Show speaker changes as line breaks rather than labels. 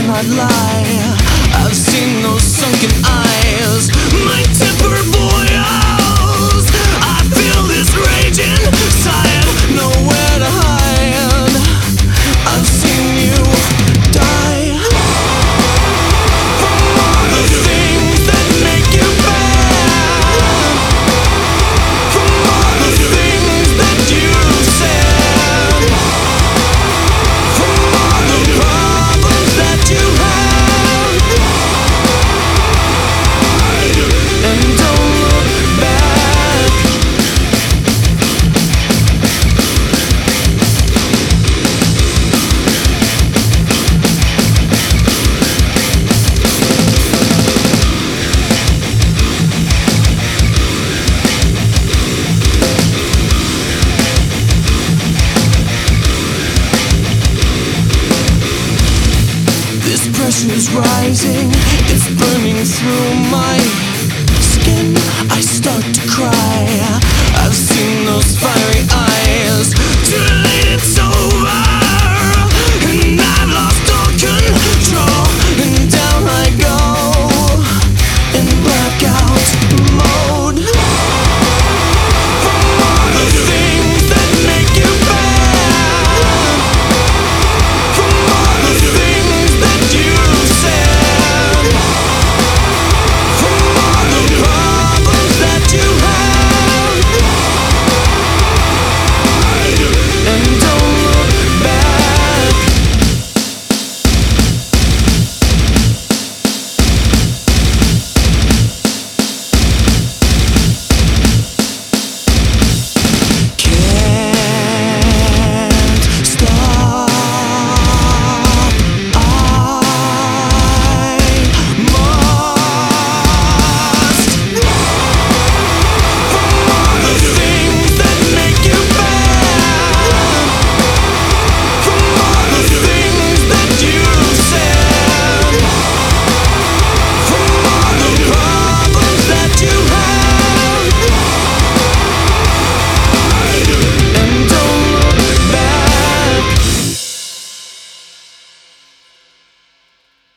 cannot lie. I've seen those sunken eyes, my temper boils. I feel this rage inside, nowhere to hide. I've seen you die from all the things that make you bad, from all the things that you said, from all the problems that you have. And don't look back. This pressure's rising, it's burning through my skin. I start to cry. I've seen those fiery eyes. Too late, it's over.